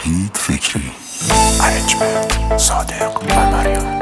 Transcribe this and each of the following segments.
وحید فکری، ارنجمنت صادق و مریم.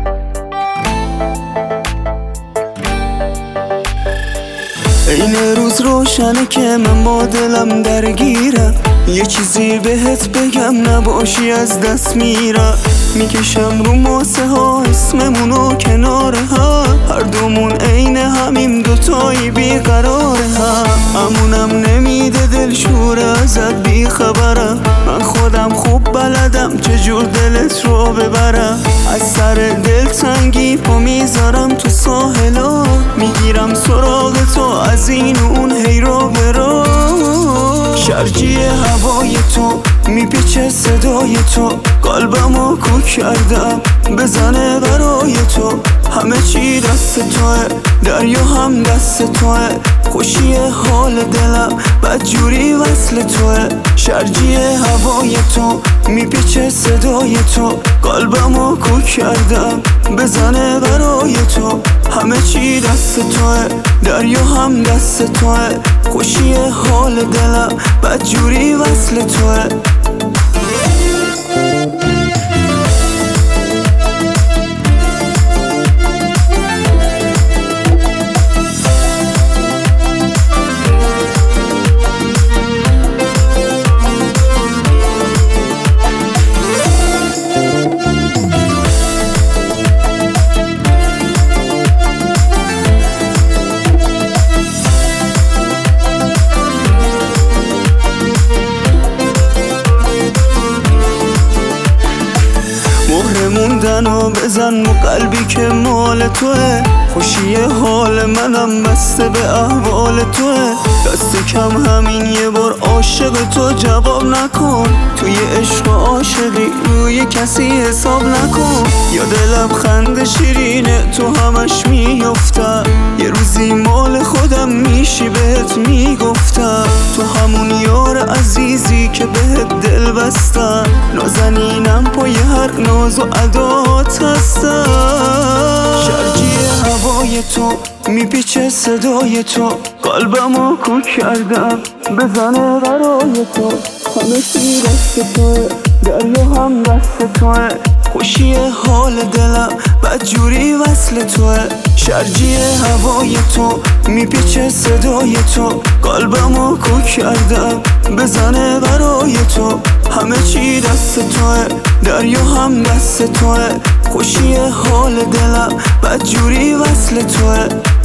این روز روشنه که من با دلم درگیرم، یه چیزی بهت بگم نباشی از دست میرم. میکشم رو ماسه ها اسممونو کنار هم، هر دومون عین همیم دوتایی بیقراره هم. امونم نمیده دلشور ازت بیخبرم، من خودم خوب بلدم چجور دلت رو ببرم. از سر دلتنگی پا میذارم تو ساحلا، میگیرم سراغ تو از این و اون هیرا برا. شرجی هوای تو میپیچه صدای تو، قلبمو کو کردم بزنه برای تو. همه چی دست توه، دریا هم دست توه، خوشی حال دلم بدجوری وصل توه. شرجی هوای تو میپیچه صدای تو، قلبمو کو کردم بزنه برای تو. همه چی دست توه، دریا هم دست توه، خوشی حال دلم بدجوری وصل توه. موندن و بزن و قلبی که مال توه، خوشی حال منم بسته به احوال توه. دست کم همین یه بار عاشق تو جواب نکن، توی عشق و عاشقی روی کسی حساب نکن. یا دلم خنده شیرینه تو همش میفتم، یه روزی مال خودم میشی بهت میگفتم. تو همون یار عزیزی که بهت دل بستم، نازنینم پای هر ناز و عدات هستم. شرجی هوای تو میپیچه صدای تو، قلبمو کو کردم بزنه برای تو. همه چی دست توه، دریا هم دست توه، خوشی حال دلم بدجوری وصل توه. شرجی هوای تو میپیچه صدای تو، قلبمو کو کردم بزنه برای تو. همه چی دست توه، دریا هم دست توه، خوشی حال دلم بدجوری وصل توه.